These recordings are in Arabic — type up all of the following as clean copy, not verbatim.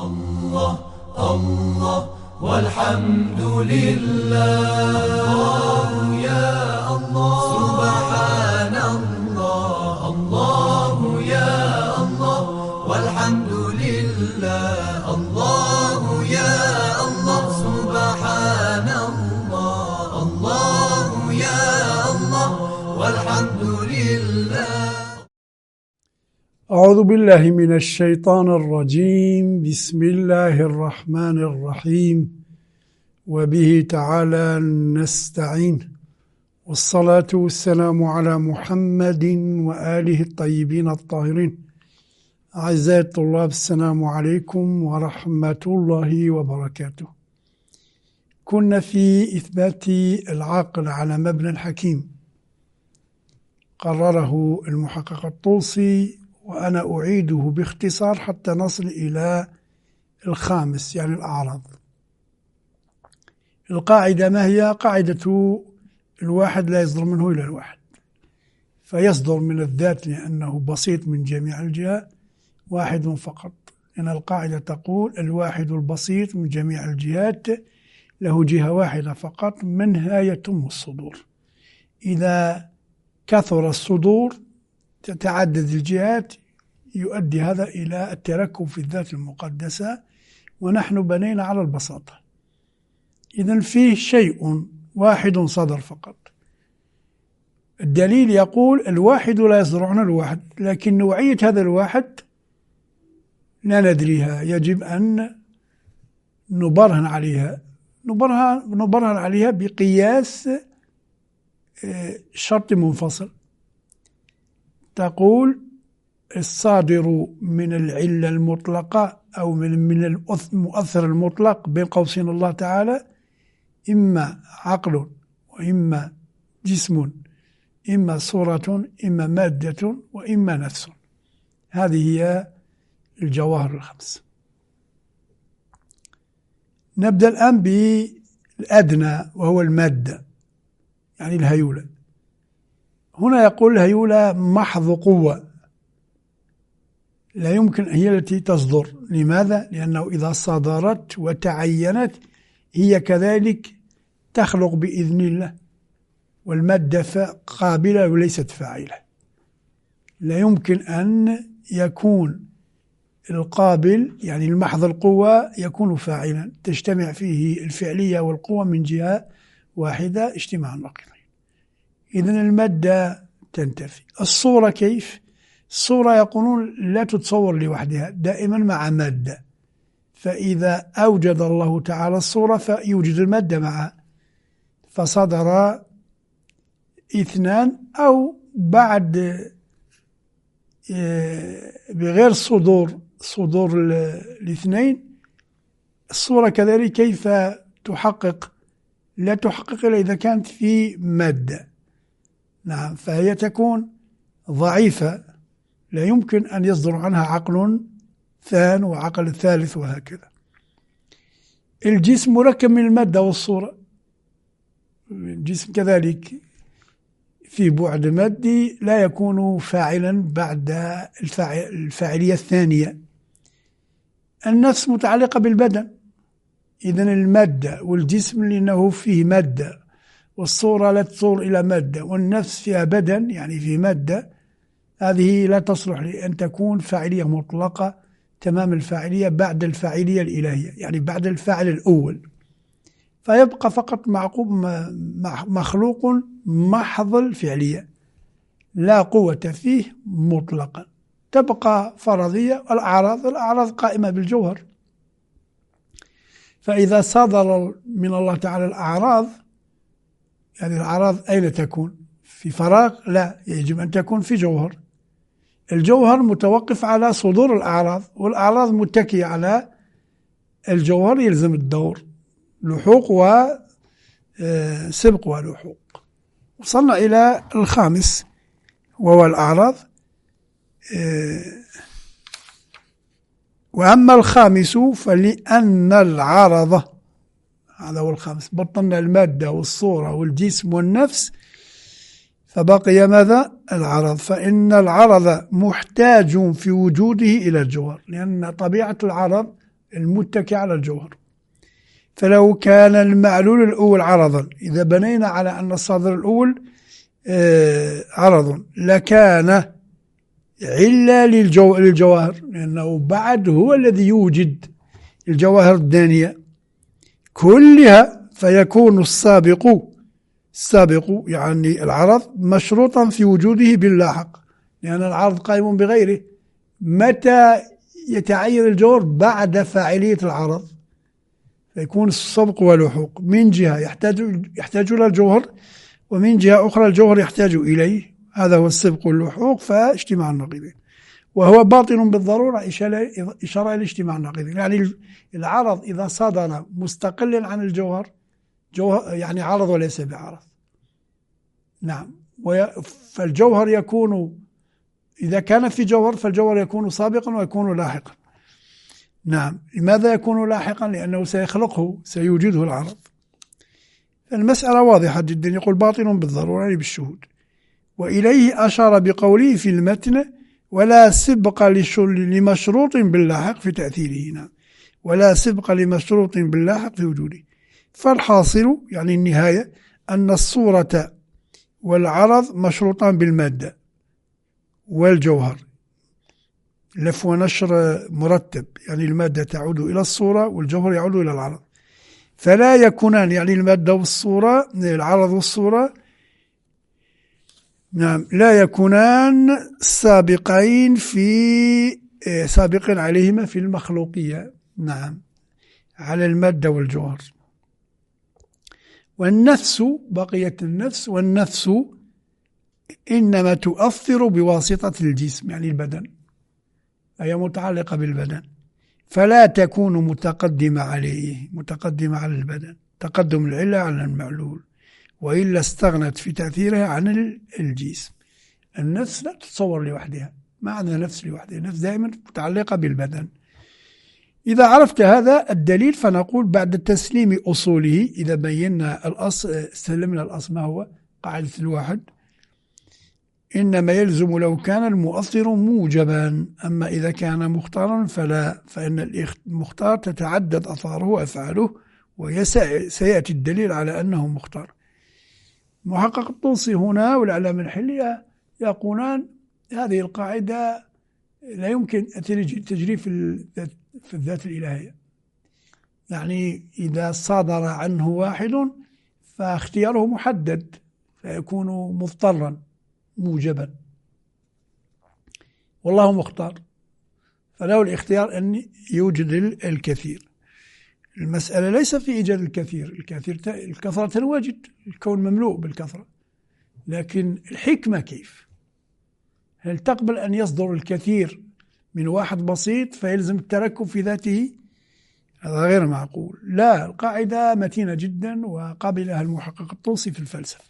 الله الله والحمد لله. الله يا الله سبحان الله. الله يا الله والحمد لله. الله يا الله سبحان الله. الله يا الله والحمد لله. أعوذ بالله من الشيطان الرجيم. بسم الله الرحمن الرحيم، وبه تعالى نستعين، والصلاة والسلام على محمد وآله الطيبين الطاهرين. أعزائي الطلاب، السلام عليكم ورحمة الله وبركاته. كنا في إثبات العقل على مبنى الحكيم، قرره المحقق الطوسي، وأنا أعيده باختصار حتى نصل إلى الخامس، يعني الأعراض. القاعدة ما هي؟ قاعدة الواحد لا يصدر منه إلى الواحد، فيصدر من الذات لأنه بسيط من جميع الجهات واحد فقط، لأن القاعدة تقول الواحد البسيط من جميع الجهات له جهة واحدة فقط منها يتم الصدور. إذا كثر الصدور تتعدد الجهات، يؤدي هذا إلى التركب في الذات المقدسة، ونحن بنينا على البساطة. إذن فيه شيء واحد صدر فقط. الدليل يقول الواحد لا يصدر عن الواحد، لكن نوعية هذا الواحد لا ندريها، يجب أن نبرهن عليها بقياس شرط منفصل. تقول الصادر من العلة المطلقة أو من المؤثر المطلق بين قوسين الله تعالى إما عقل وإما جسم، إما صورة، إما مادة، وإما نفس. هذه هي الجواهر الخمس. نبدأ الآن بالأدنى وهو المادة، يعني الهيولة. هنا يقول الهيولة محض قوة، لا يمكن هي التي تصدر. لماذا؟ لأنه إذا صدرت وتعينت هي كذلك تخلق بإذن الله، والمادة قابلة وليست فاعلة. لا يمكن أن يكون القابل، يعني المحض القوة، يكون فاعلا، تجتمع فيه الفعلية والقوة من جهة واحدة اجتماعا نقيضين. إذن المادة تنتفي. الصورة كيف؟ الصورة يقولون لا تتصور لوحدها، دائما مع مادة، فإذا أوجد الله تعالى الصورة فيوجد المادة معها، فصدر اثنان أو بعد بغير صدور الاثنين. الصورة كذلك كيف تحقق؟ لا تحقق إلا إذا كانت في مادة. نعم، فهي تكون ضعيفة، لا يمكن أن يصدر عنها عقل ثان وعقل ثالث وهكذا. الجسم مركب من المادة والصورة. الجسم كذلك في بعد مادي لا يكون فاعلا بعد الفاعلية الثانية. النفس متعلقة بالبدن، إذن المادة والجسم لأنه فيه مادة، والصورة لا تصور إلى مادة، والنفس فيها بدن يعني فيه مادة. هذه لا تصلح لأن تكون فاعلية مطلقة تمام الفاعلية بعد الفاعلية الإلهية، يعني بعد الفاعل الأول، فيبقى فقط مخلوق محض الفعلية لا قوة فيه مطلقا. تبقى فرضية. الأعراض قائمة بالجوهر، فإذا صدر من الله تعالى الأعراض، يعني الأعراض أين تكون؟ في فراغ؟ لا، يجب أن تكون في جوهر. الجوهر متوقف على صدور الأعراض، والأعراض متكية على الجوهر، يلزم الدور، لحوق وسبق ولحوق. وصلنا إلى الخامس وهو الأعراض. وأما الخامس فلأن العرض، هذا هو الخامس، بطلنا المادة والصورة والجسم والنفس، فبقي ماذا؟ العرض. فإن العرض محتاج في وجوده إلى الجوهر، لأن طبيعة العرض المتكي على الجوهر. فلو كان المعلول الأول عرضا، إذا بنينا على أن الصادر الأول عرض، لكان علة للجواهر، لأنه بعد هو الذي يوجد الجواهر الدانية كلها، فيكون السابق يعني العرض مشروطا في وجوده باللاحق، لأن العرض قائم بغيره. متى يتعين الجوهر؟ بعد فاعلية العرض، فيكون السبق واللحوق. من جهة يحتاج إلى الجوهر، ومن جهة أخرى الجوهر يحتاج إليه، هذا هو السبق واللحوق، فاجتماع النقيضين، وهو باطن بالضرورة إشارة إلى اجتماع النقيضين. يعني العرض إذا صدر مستقلا عن الجوهر يعني عرض وليس بعرض. نعم. فالجوهر يكون، إذا كان في جوهر فالجوهر يكون سابقا ويكون لاحقا. نعم. لماذا يكون لاحقا؟ لأنه سيخلقه، سيوجده العرض. المسألة واضحة جدا. يقول باطن بالضرورة يعني بالشهود. وإليه أشار بقوله في المتن: ولا سبق لمشروط باللاحق في تأثيره. نعم. ولا سبق لمشروط باللاحق في وجوده. فالحاصل يعني النهاية أن الصورة والعرض مشروطان بالمادة والجوهر، لف ونشر مرتب، يعني المادة تعود إلى الصورة والجوهر يعود إلى العرض، فلا يكونان، يعني المادة والصورة، العرض والصورة، نعم، لا يكونان سابقين عليهما في المخلوقية، نعم، على المادة والجوهر. والنفس، بقية النفس، والنفس إنما تؤثر بواسطة الجسم، يعني البدن، هي متعلقة بالبدن، فلا تكون متقدمة عليه، متقدمة على البدن، تقدم العلة على المعلول، وإلا استغنت في تأثيرها عن الجسم. النفس لا تتصور لوحدها، ما عندها نفس لوحدها، النفس دائما متعلقة بالبدن. إذا عرفت هذا الدليل فنقول بعد تسليم أصوله، إذا بينا الأصل، سلمنا الأصل ما هو قاعدة الواحد، إنما يلزم لو كان المؤثر موجبا، أما إذا كان مختارا فلا، فإن المختار تتعدد أثاره وأفعاله، وسيأتي الدليل على أنه مختار. محقق الطوسي هنا والأعلام الحلية يقولان هذه القاعدة لا يمكن التجري في الذات الإلهية، يعني إذا صادر عنه واحد فاختياره محدد، فيكون مضطرا موجبا، والله مختار، فله الاختيار أن يوجد الكثير. المسألة ليس في إيجاد الكثير، الكثرة تنوجد، الكون مملوء بالكثرة، لكن الحكمة كيف؟ هل تقبل أن يصدر الكثير من واحد بسيط فيلزم التركب في ذاته؟ هذا غير معقول. لا، القاعدة متينة جدا وقابلها المحقق الطوسي في الفلسفة.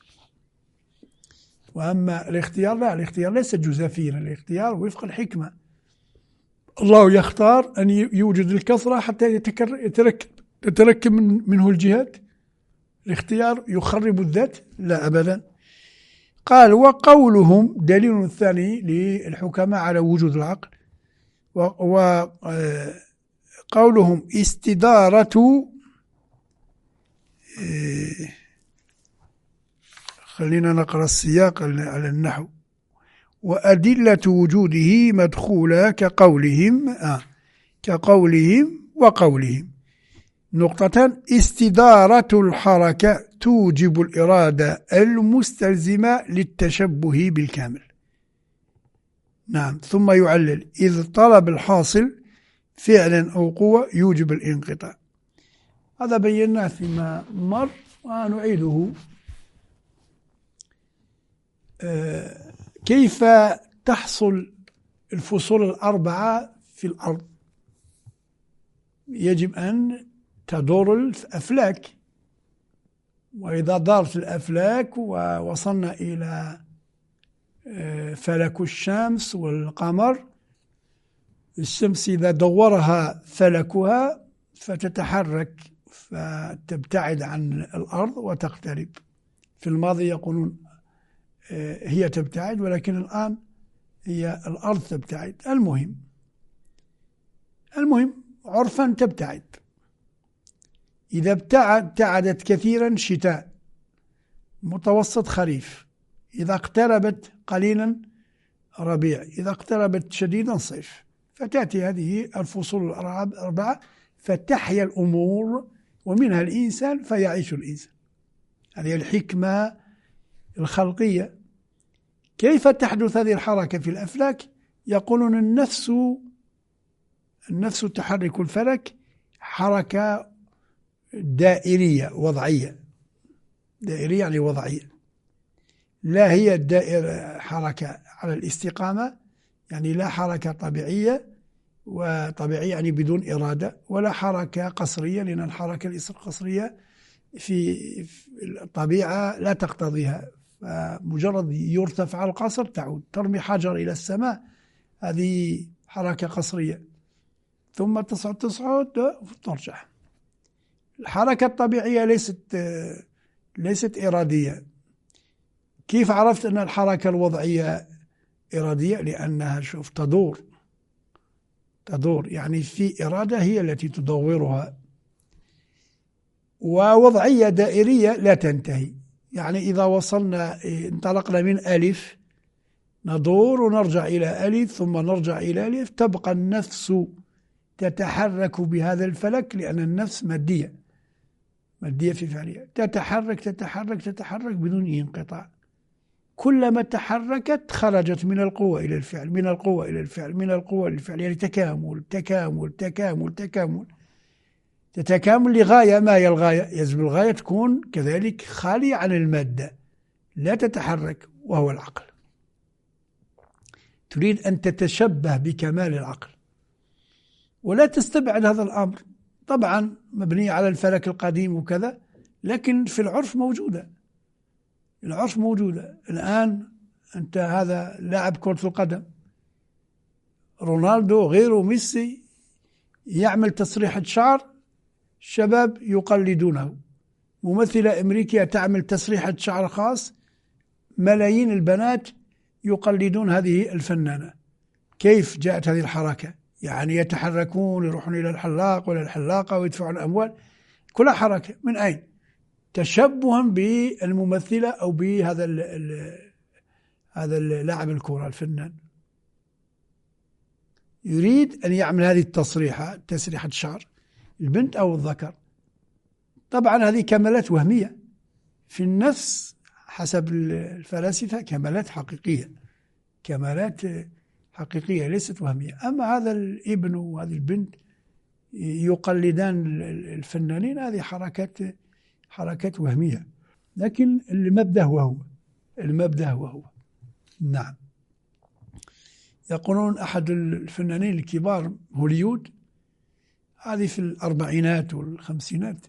وأما الاختيار لا، الاختيار ليس جزافيا، الاختيار وفق الحكمة، الله يختار أن يوجد الكثرة حتى يتركب منه الجهات. الاختيار يخرب الذات؟ لا أبدا. قال: وقولهم دليل ثاني للحكماء على وجود العقل، وقولهم استدارة، خلينا نقرأ السياق على النحو، وأدلة وجوده مدخولة كقولهم وقولهم. نقطة: استدارة الحركة توجب الإرادة المستلزمة للتشبه بالكامل. نعم. ثم يعلل: إذ طلب الحاصل فعلا أو قوة يوجب الانقطاع. هذا بيناه فيما مر ونعيده. كيف تحصل الفصول الأربعة في الأرض؟ يجب أن تدور الأفلاك، وإذا دارت الأفلاك ووصلنا إلى فلك الشمس والقمر، الشمس إذا دورها فلكها فتتحرك، فتبتعد عن الأرض وتقترب. في الماضي يقولون هي تبتعد، ولكن الآن هي الأرض تبتعد. المهم عرفا تبتعد، إذا ابتعدت كثيرا شتاء، متوسط خريف، إذا اقتربت قليلا ربيع، إذا اقتربت شديدا صيف. فتأتي هذه الفصول الأربعة فتحيا الأمور، ومنها الإنسان فيعيش الإنسان. هذه الحكمة الخلقية. كيف تحدث هذه الحركة في الأفلاك؟ يقولون النفس تحرك الفلك حركة دائرية وضعية. دائرية يعني وضعية، لا هي الدائرة حركة على الاستقامة، يعني لا حركة طبيعية، وطبيعية يعني بدون إرادة، ولا حركة قصرية، لأن الحركة القصرية في الطبيعة لا تقتضيها، فمجرد يرتفع القصر تعود، ترمي حجر إلى السماء هذه حركة قصرية، ثم تصعد وترجع. الحركة الطبيعية ليست إرادية. كيف عرفت أن الحركة الوضعية إرادية؟ لأنها تدور، يعني في إرادة هي التي تدورها. ووضعية دائرية لا تنتهي، يعني إذا وصلنا انطلقنا من ألف ندور ونرجع إلى ألف، ثم نرجع إلى ألف، تبقى النفس تتحرك بهذا الفلك، لأن النفس مادية في فعلها، تتحرك بدون انقطاع. كلما تحركت خرجت من القوة إلى الفعل، من القوة إلى الفعل، من القوة إلى الفعل، يعني تتكامل لغاية. ما هي الغاية؟ يجب الغاية تكون كذلك خالية عن المادة، لا تتحرك، وهو العقل. تريد أن تتشبه بكمال العقل، ولا تستبعد هذا الأمر. طبعا مبنية على الفلك القديم وكذا، لكن في العرف موجودة. الآن أنت هذا لاعب كرة القدم، رونالدو غيره ميسي يعمل تسريحة شعر، الشباب يقلدونه. ممثلة أمريكية تعمل تسريحة شعر خاص، ملايين البنات يقلدون هذه الفنانة. كيف جاءت هذه الحركة؟ يعني يتحركون، يروحون إلى الحلاق ولا الحلاقة ويدفعون الأموال، كلها حركة. من أين؟ تشبها بالممثلة أو بهذا هذا اللاعب الكرة الفنان. يريد أن يعمل هذه تسريحة شعر، البنت أو الذكر. طبعا هذه كمالات وهمية في النفس حسب الفلاسفة، كمالات حقيقية ليست وهمية. أما هذا الابن وهذه البنت يقلدان الفنانين، هذه حركات وهمية، لكن المبدأ هو نعم. يقولون أحد الفنانين الكبار هوليود، هذه في الأربعينات والخمسينات،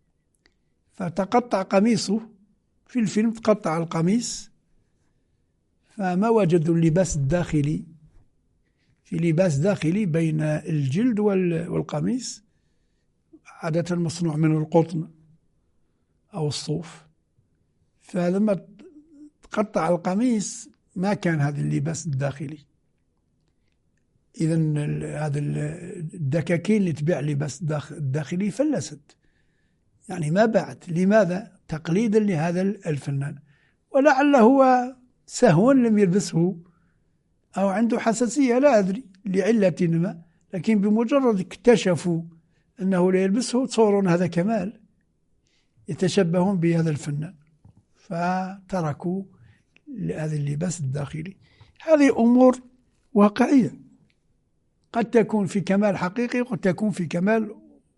فتقطع قميصه في الفيلم، تقطع القميص، فما وجدوا اللباس الداخلي، في لباس داخلي بين الجلد والقميص، عادة مصنوع من القطن أو الصوف. فلما تقطع القميص ما كان هذا اللباس الداخلي. إذن هذا الدكاكين اللي تبيع لباس الداخلي فلست، يعني ما باعت. لماذا؟ تقليدا لهذا الفنان، ولعل هو سهوا لم يلبسه أو عنده حساسية، لا أدري لعلة ما، لكن بمجرد اكتشفوا أنه لا يلبسه تصورون هذا كمال، يتشبهون بهذا الفنان، فتركوا هذا اللباس الداخلي. هذه أمور واقعية، قد تكون في كمال حقيقي وقد تكون في كمال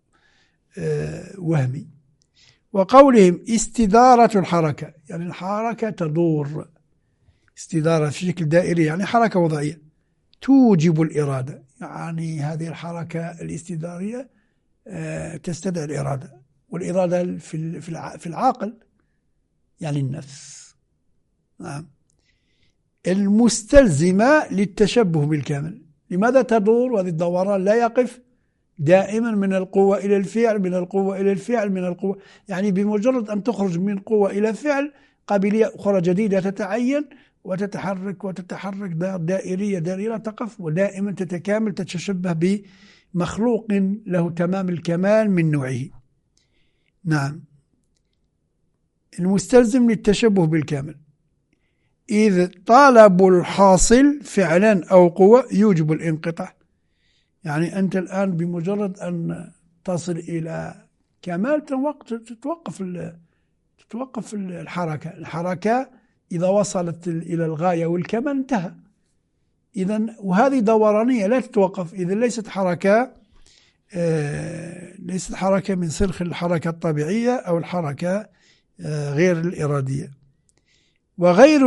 وهمي. وقولهم استدارة الحركة، يعني الحركة تدور، استدارة في شكل دائري، يعني حركة وضعية توجب الإرادة، يعني هذه الحركة الاستدارية تستدعي الإرادة، والإرادة في العاقل يعني النفس، نعم، المستلزمة للتشبه بالكامل. لماذا تدور؟ وهذا الدوران لا يقف دائما من القوة إلى الفعل، من القوة إلى الفعل، من القوة، يعني بمجرد أن تخرج من قوة إلى فعل قابلية أخرى جديدة تتعين وتتحرك دائرية لا تقف، ودائما تتكامل، تتشبه مخلوق له تمام الكمال من نوعه. نعم، المستلزم للتشبه بالكامل، إذ طلب الحاصل فعلا أو قوة يوجب الانقطاع. يعني أنت الآن بمجرد أن تصل إلى كمال تتوقف الحركة إذا وصلت إلى الغاية والكمال انتهى. إذن وهذه دورانية لا تتوقف، إذن ليست حركة من سلخ الحركة الطبيعية أو الحركة غير الإرادية. وغير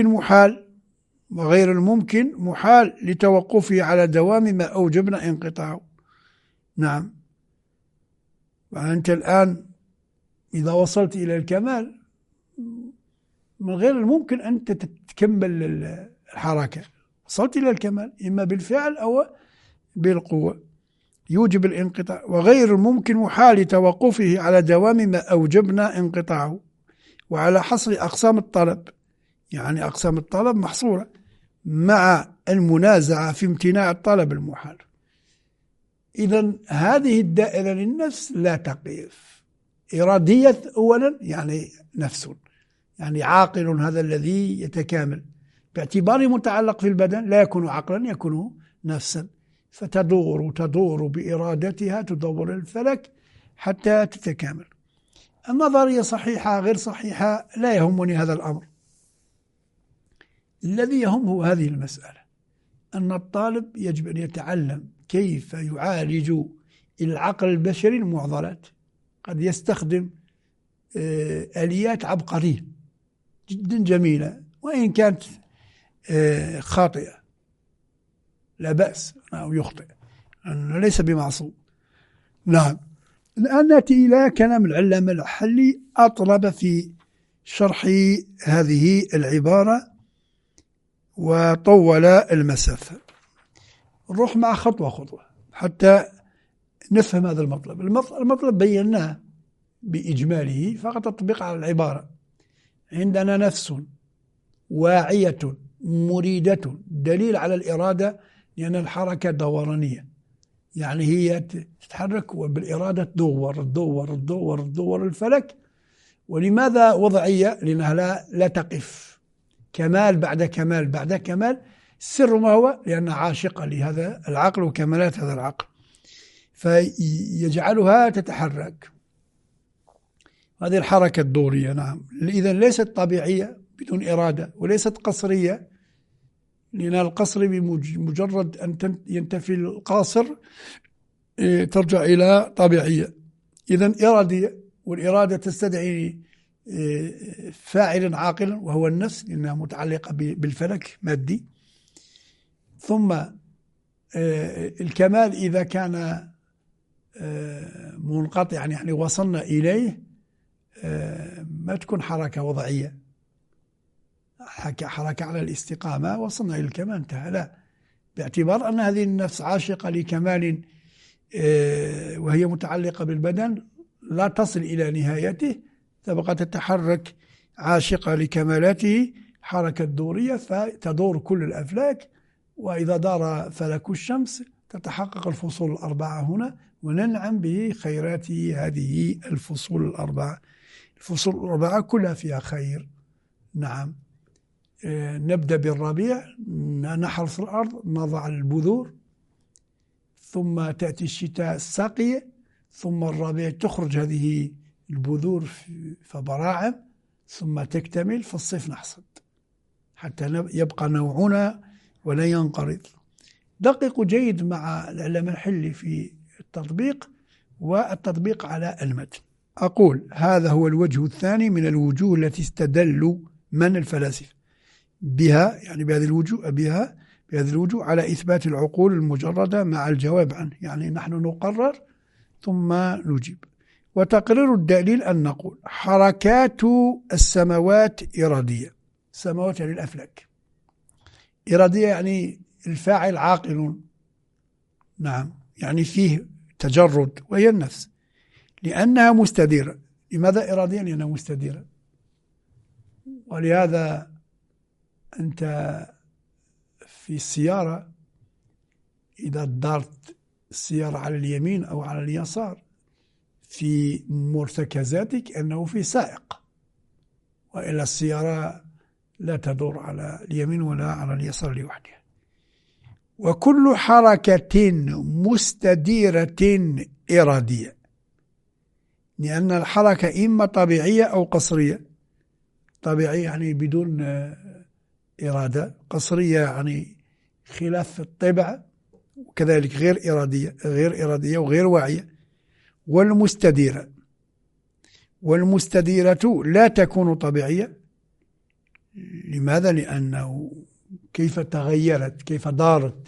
الممكن محال لتوقفه على دوام ما أوجبنا انقطاعه. نعم، وأنت الآن إذا وصلت إلى الكمال من غير الممكن أن تكمل الحركة، وصلت إلى الكمال إما بالفعل أو بالقوة، يوجب الانقطاع. وغير الممكن محال توقفه على دوام ما أوجبنا انقطاعه، وعلى حصر أقسام الطلب، يعني أقسام الطلب محصورة مع المنازعة في امتناع الطلب المحال. إذن هذه الدائرة للنفس لا تقف. إرادية أولا يعني نفس، يعني عاقل، هذا الذي يتكامل باعتباره متعلق في البدن، لا يكون عقلا، يكون نفسا، فتدور بإرادتها، تدور الفلك حتى تتكامل. النظرية صحيحة غير صحيحة لا يهمني هذا الأمر، الذي يهم هو هذه المسألة، أن الطالب يجب أن يتعلم كيف يعالج العقل البشري المعضلات. قد يستخدم آليات عبقرية جدا جميلة وإن كانت خاطئة، لا بأس أو يخطئ، أنه ليس بمعصوم. نعم، الآن نأتي إلى كلام العلامة الحلي، أطلب في شرح هذه العبارة وطول المسافة. نروح مع خطوة حتى نفهم هذا المطلب. المطلب بيناه بإجماله، فقط تطبيق على العبارة. عندنا نفس واعية مريدة، دليل على الإرادة، لأن الحركة دورانية، يعني هي تتحرك وبالإرادة تدور الفلك. ولماذا وضعية؟ لأنها لا تقف، كمال بعد كمال بعد كمال. السر ما هو؟ لأنها عاشقة لهذا العقل وكمالات هذا العقل، فيجعلها تتحرك. هذه الحركة الدورية. نعم، إذن ليست طبيعية بدون إرادة، وليست قصرية، لأن القصر بمجرد أن ينتفي القاصر ترجع إلى طبيعية. إذن إرادية، والإرادة تستدعي فاعل عاقلا وهو النفس، لأنها متعلقة بالفلك مادي. ثم الكمال إذا كان منقطعا، يعني وصلنا إليه، ما تكون حركة وضعية، حركة على الاستقامة، وصلنا إلى الكمال انتهى. لا، باعتبار أن هذه النفس عاشقة لكمال وهي متعلقة بالبدن، لا تصل إلى نهايته، تبقى تتحرك عاشقة لكمالاته، حركة دورية، فتدور كل الأفلاك. وإذا دار فلك الشمس تتحقق الفصول الأربعة هنا، وننعم بخيرات هذه الفصول الأربعة. الفصول الأربعة كلها فيها خير. نعم، نبدأ بالربيع، نحرث الأرض، نضع البذور، ثم تأتي الشتاء الساقية، ثم الربيع تخرج هذه البذور فبراعم، ثم تكتمل في الصيف نحصد حتى يبقى نوعنا ولا ينقرض. دققوا جيد مع العلامة الحلي في التطبيق والتطبيق على المتن. أقول هذا هو الوجه الثاني من الوجوه التي استدلوا من الفلاسفة بها، يعني بهذه الوجوه على إثبات العقول المجردة مع الجواب عنه. يعني نحن نقرر ثم نجيب. وتقرير الدليل أن نقول حركات السماوات إرادية. السماوات يعني الأفلاك، إرادية يعني الفاعل عاقل. نعم، يعني فيه تجرد، وهي النفس لأنها مستديرة. لماذا إرادية؟ لأنها مستديرة. ولهذا أنت في السيارة إذا دارت السيارة على اليمين أو على اليسار في مرتكزاتك أنه في سائق، وإلا السيارة لا تدور على اليمين ولا على اليسار لوحدها. وكل حركة مستديرة إرادية، لأن الحركة إما طبيعية أو قصرية. طبيعية يعني بدون إرادة، قصرية يعني خلاف الطبع، وكذلك غير إرادية وغير واعية. والمستديرة لا تكون طبيعية. لماذا؟ لأنه كيف تغيرت، كيف دارت.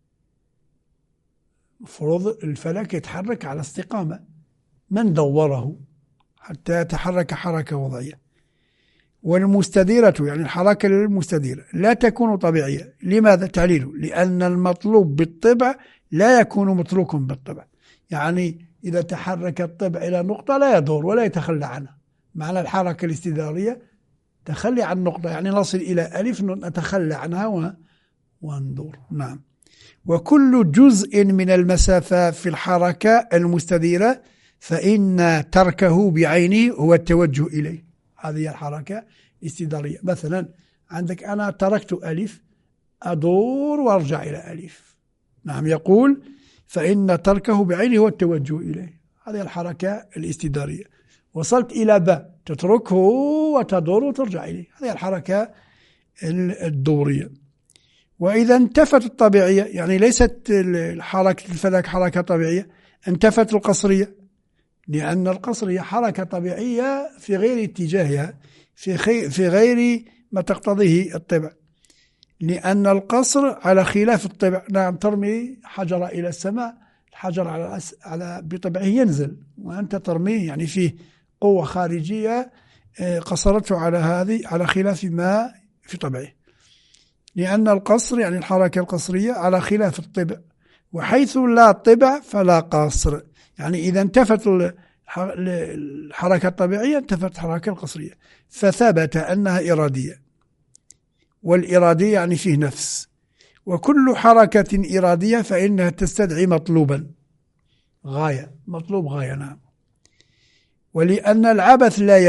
مفروض الفلك يتحرك على استقامة، من دوره حتى يتحرك حركة وضعية. والمستديرة يعني الحركة المستديرة لا تكون طبيعية. لماذا؟ تعليله: لأن المطلوب بالطبع لا يكون متروكا بالطبع. يعني إذا تحرك الطبع إلى نقطة لا يدور ولا يتخلى عنها. معنى الحركة الاستدارية تخلي عن نقطة، يعني نصل إلى ألف نتخلى عنها وندور. نعم. وكل جزء من المسافة في الحركة المستديرة فإن تركه بعينه هو التوجه إليه. هذه الحركة الاستدارية. مثلا عندك أنا تركت ألف، أدور وأرجع إلى ألف. نعم. يقول فإن تركه بعينه هو التوجه إليه. هذه الحركة الاستدارية. وصلت إلى باء، تتركه وتدور وترجع إليه. هذه الحركة الدورية. وإذا انتفت الطبيعية، يعني ليست حركة الفلك حركة طبيعية، انتفت القصرية، لأن القصرية حركة طبيعية في غير اتجاهها، في غير ما تقتضيه الطبع. لأن القصر على خلاف الطبع. نعم. ترمي حجر إلى السماء، الحجر على بطبعه ينزل، وأنت ترميه يعني فيه قوة خارجية قصرته على خلاف ما في طبعه. لأن القصر يعني الحركة القصرية على خلاف الطبع، وحيث لا طبع فلا قصر. يعني إذا انتفت الحركة الطبيعية انتفت الحركة القصرية، فثبت أنها إرادية. والإرادية يعني فيه نفس. وكل حركة إرادية فإنها تستدعي مطلوبا، غاية، مطلوب غاية. نعم. ولأن العبث لا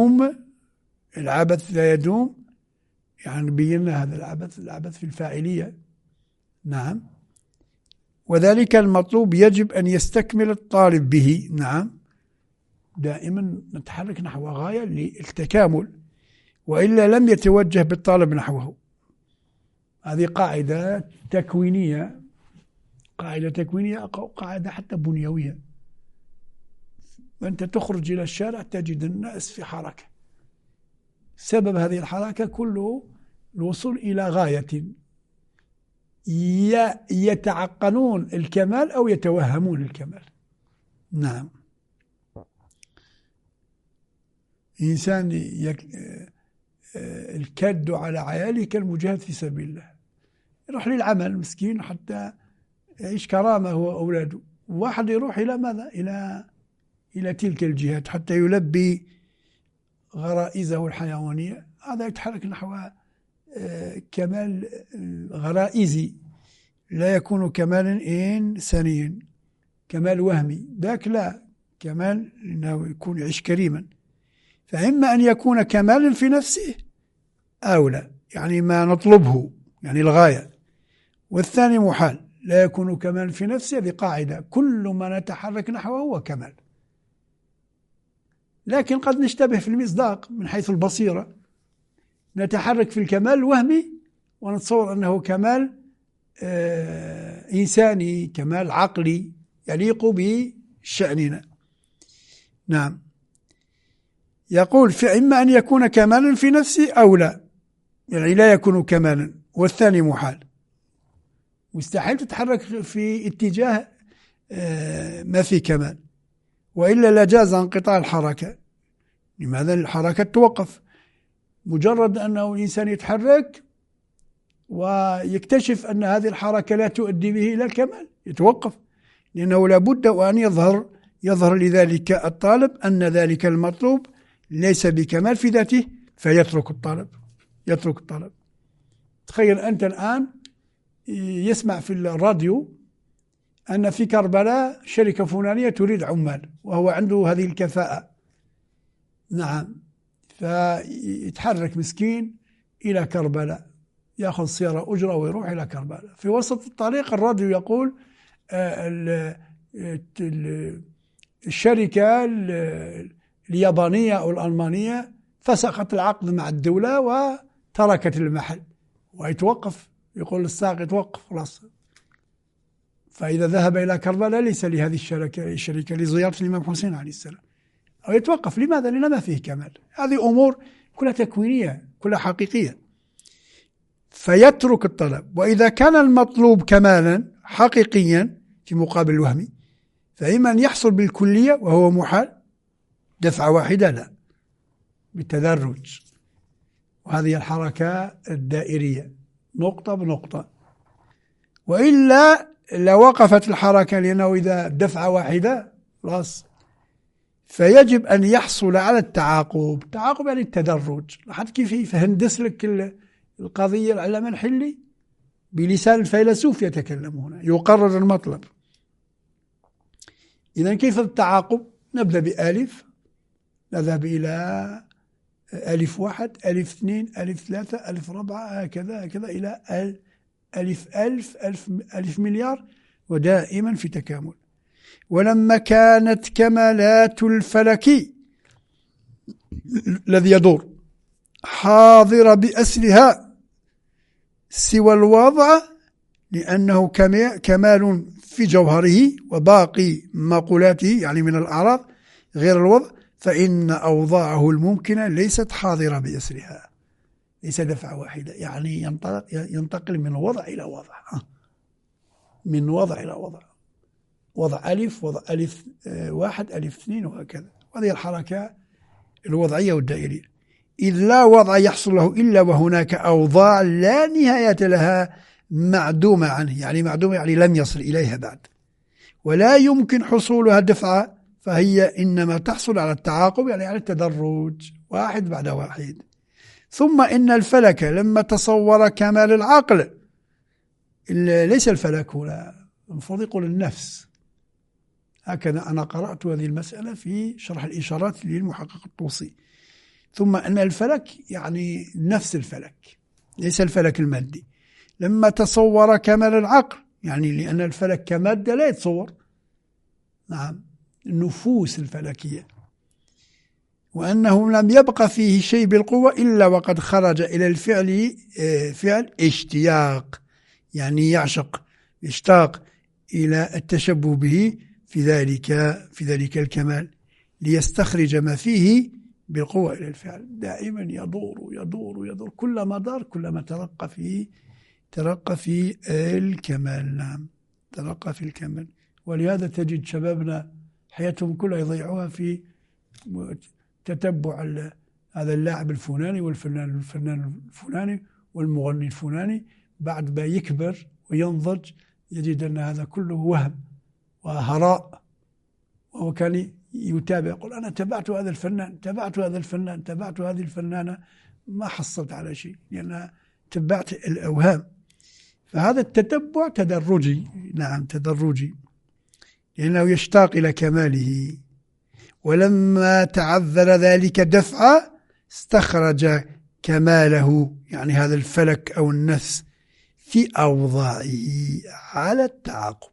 يدوم، يعني بينا هذا العبث في الفاعلية. نعم. وذلك المطلوب يجب أن يستكمل الطالب به. نعم. دائما نتحرك نحو غاية للتكامل، وإلا لم يتوجه بالطالب نحوه. هذه قاعدة تكوينية، أو قاعدة حتى بنيوية. وأنت تخرج إلى الشارع تجد الناس في حركة. سبب هذه الحركة كله الوصول إلى غاية، يتعقلون الكمال أو يتوهمون الكمال. نعم. إنسان الكد على عياله كالمجاهد في سبيل الله، يروح للعمل مسكين حتى يعيش كرامة هو أولاده. واحد يروح إلى ماذا؟ إلى تلك الجهات حتى يلبي غرائزه الحيوانية. هذا يتحرك نحو كمال غرائزي، لا يكون كمالا إنسانيا، كمال وهمي. ذاك لا، كمال إنه يكون يعيش كريما. فإما أن يكون كمالا في نفسه أو لا، يعني ما نطلبه، يعني الغاية. والثاني محال، لا يكون كمال في نفسه. بقاعدة كل ما نتحرك نحوه هو كمال. لكن قد نشتبه في المصداق من حيث البصيرة، نتحرك في الكمال الوهمي ونتصور أنه كمال إنساني، كمال عقلي يليق بشأننا. نعم. يقول فإما أن يكون كمالا في نفسه أو لا، يعني لا يكون كمالا. والثاني محال، مستحيل تتحرك في اتجاه ما في كمال، وإلا لجاز انقطاع الحركة. لماذا؟ الحركة توقف. مجرد أنه الإنسان يتحرك ويكتشف أن هذه الحركة لا تؤدي به إلى الكمال يتوقف، لأنه لابد وأن يظهر لذلك الطالب أن ذلك المطلوب ليس بكمال في ذاته، فيترك الطالب. تخيل أنت الآن يسمع في الراديو أن في كربلاء شركة فلانية تريد عمال وهو عنده هذه الكفاءة، نعم، فيتحرك مسكين إلى كربلاء، يأخذ سيارة أجرة ويروح إلى كربلاء. في وسط الطريق الراديو يقول الشركة اليابانية أو الألمانية فسخت العقد مع الدولة وتركت المحل، ويتوقف، يقول للسائق يتوقف خلاص. فإذا ذهب إلى كربلاء ليس لهذه الشركة لزيارة الإمام حسين عليه السلام، أو يتوقف. لماذا؟ لأن ما فيه كمال. هذه أمور كلها تكوينية، كلها حقيقية. فيترك الطلب. وإذا كان المطلوب كمالا حقيقيا في مقابل الوهمي، فإما أن يحصل بالكلية وهو محال، دفعة واحدة لا، بالتدرج، وهذه الحركة الدائرية نقطة بنقطة. وإلا لو وقفت الحركة، لأنه إذا دفعة واحدة خلاص، فيجب أن يحصل على التعاقب. التعاقب يعني التدرج. لاحظت كيف يهندس لك القضية العلامة الحلي بلسان الفيلسوف يتكلم هنا، يقرر المطلب. إذن كيف التعاقب؟ نبدأ بألف، نذهب إلى ألف واحد، ألف اثنين، ألف ثلاثة، ألف ربعة، هكذا هكذا إلى ألف مليار، ودائما في تكامل. ولما كانت كمالات الفلك الذي يدور حاضرة بأسرها سوى الوضع، لأنه كمال في جوهره وباقي مقولاته يعني من الأعراض غير الوضع، فإن أوضاعه الممكنة ليست حاضرة بأسرها، ليس دفعة واحدة، يعني ينتقل من وضع إلى وضع، من وضع إلى وضع، وضع ألف، وضع ألف واحد، ألف اثنين، وهكذا. وهذه الحركة الوضعية والدائرية. إذ لا وضع يحصل له إلا وهناك أوضاع لا نهاية لها معدومة عنه، يعني معدومة يعني لم يصل إليها بعد، ولا يمكن حصولها دفعة، فهي إنما تحصل على التعاقب، يعني على التدرج، واحد بعد واحد. ثم إن الفلك لما تصور كمال العقل، ليس الفلك هنا، المفروض يقول النفس، هكذا أنا قرأت هذه المسألة في شرح الإشارات للمحقق الطوسي. ثم أن الفلك يعني نفس الفلك، ليس الفلك المادي. لما تصور كمال العقل، يعني لأن الفلك كمادة لا يتصور، نعم، النفوس الفلكية. وأنه لم يبقى فيه شيء بالقوة إلا وقد خرج إلى الفعل فعل اشتياق، يعني يعشق، يشتاق إلى التشبه به في ذلك الكمال، ليستخرج ما فيه بالقوة إلى الفعل. دائما يدور يدور يدور، كلما دار كلما ترقى في الكمال، نعم، ترقى في الكمال. ولهذا تجد شبابنا حياتهم كلها يضيعوها في تتبع هذا اللاعب الفلاني والفنان الفلاني والمغني الفلاني. بعد ما يكبر وينضج يجد أن هذا كله وهم وهراء، وهو كان يتابع، يقول أنا تبعت هذا الفنان، تبعت هذا الفنان، تبعت هذه الفنانة، ما حصلت على شيء، لأن تبعت الأوهام. فهذا التتبع تدرجي، نعم تدرجي، لأنه يشتاق إلى كماله. ولما تعذر ذلك دفعة استخرج كماله، يعني هذا الفلك أو النفس، في أوضاعه على التعاقب،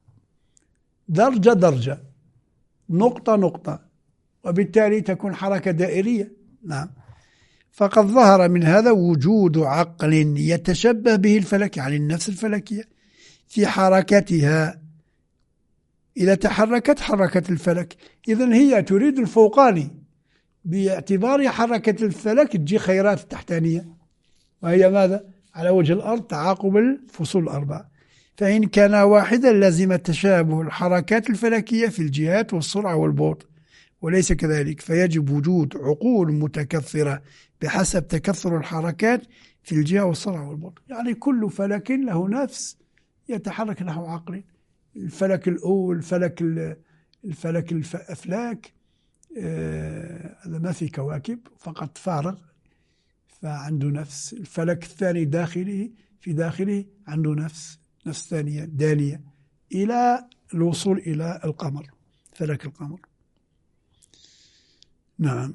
درجة درجة، نقطة نقطة، وبالتالي تكون حركة دائرية، نعم. فقد ظهر من هذا وجود عقل يتشبه به الفلك، يعني النفس الفلكية، في حركتها. إذا تحركت حركة الفلك، إذن هي تريد الفوقاني، باعتبار حركة الفلك تجي خيرات التحتانية، وهي ماذا؟ على وجه الأرض تعاقب الفصول الأربعة. فإن كان واحدا لازم تشابه الحركات الفلكية في الجهات والسرعة والبعد، وليس كذلك، فيجب وجود عقول متكثرة بحسب تكثر الحركات في الجهة والسرعة والبعد. يعني كل فلك له نفس يتحرك نحو عقل. الفلك الأول، الفلك الأفلاك، هذا ما في كواكب، فقط فارغ، فعنده نفس. الفلك الثاني في داخله عنده نفس ثانية دالية، إلى الوصول إلى القمر، فلك القمر. نعم.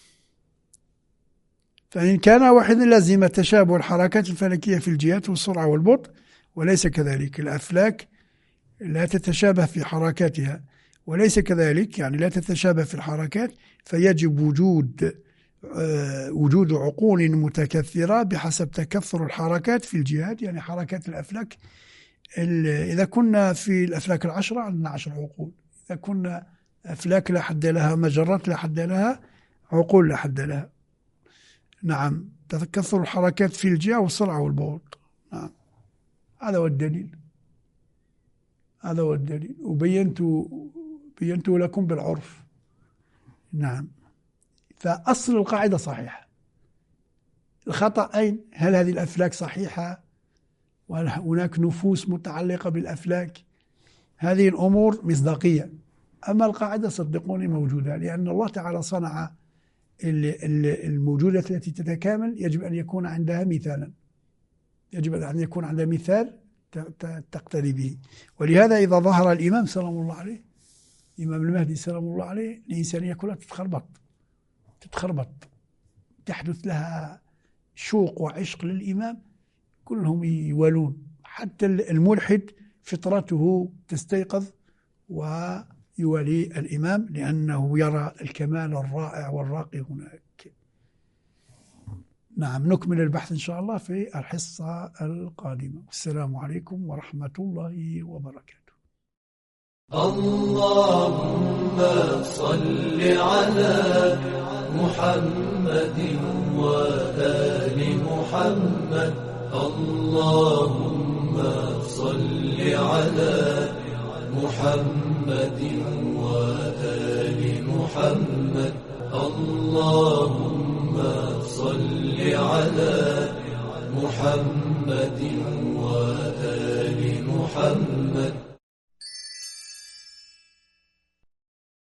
فإن كان واحدا لازم تشابه الحركات الفلكية في الجهات والسرعة والبطء، وليس كذلك. الأفلاك لا تتشابه في حركاتها، وليس كذلك يعني لا تتشابه في الحركات، فيجب وجود عقول متكثرة بحسب تكثر الحركات في الجهات. يعني حركات الأفلاك، إذا كنا في الأفلاك 10 عندنا 10 عقول، إذا كنا أفلاك لا حد لها، مجرات لا حد لها، عقول لا حد لها. نعم، تتكثر الحركات في الجهة والسرعة والبعد. نعم، هذا هو الدليل، هذا هو الدليل، وبينت لكم بالعرف. نعم. فأصل القاعدة صحيحة. الخطأ أين؟ هل هذه الأفلاك صحيحة؟ وهل هناك نفوس متعلقة بالأفلاك؟ هذه الأمور مصداقية. أما القاعدة صدقوني موجودة، لأن الله تعالى صنع الموجودة التي تتكامل يجب أن يكون عندها مثالا، يجب أن يكون عندها مثال تقتدي به. ولهذا إذا ظهر الإمام سلام الله عليه، الإمام المهدي سلام الله عليه، الإنسانية كلها تتخربط، تحدث لها شوق وعشق للإمام، كلهم يوالون، حتى الملحد فطرته تستيقظ ويوالي الإمام، لأنه يرى الكمال الرائع والراقي هناك. نعم، نكمل البحث إن شاء الله في الحصة القادمة. السلام عليكم ورحمة الله وبركاته. اللهم صل على محمد وآل محمد. اللهم صل على محمد وآل محمد. اللهم صل على محمد وآل محمد.